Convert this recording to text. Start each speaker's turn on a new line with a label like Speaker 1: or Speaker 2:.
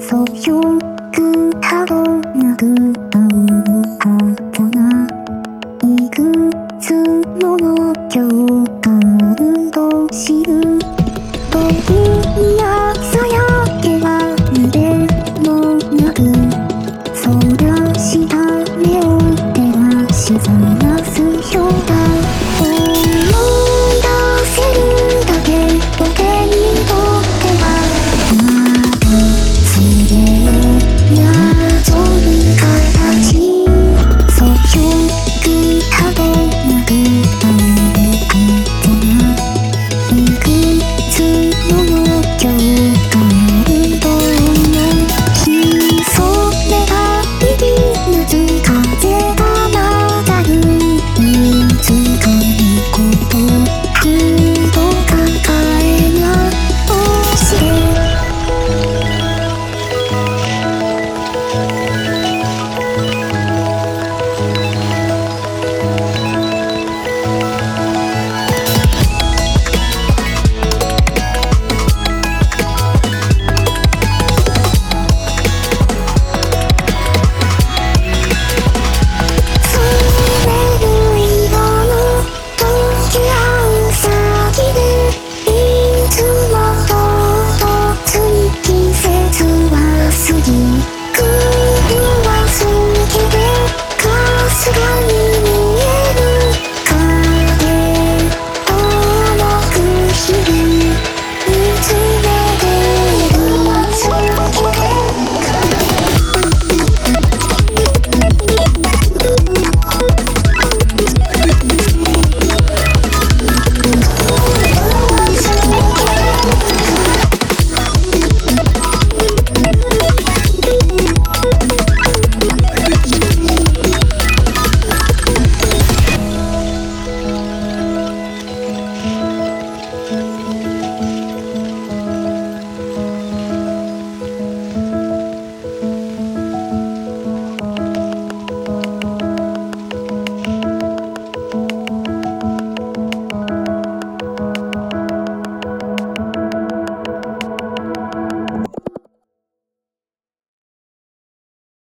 Speaker 1: そよくハロなく会うことがいくつもの共感と知る僕に朝焼けは無でもなくそりゃした目を照らしざますようだ思い出せるだけ僕にとってはすげえ謎に形そよくハロなく会うことがいくつもの共感と思いそれが響く風が流るいつかにことふと抱えなおして過ぎ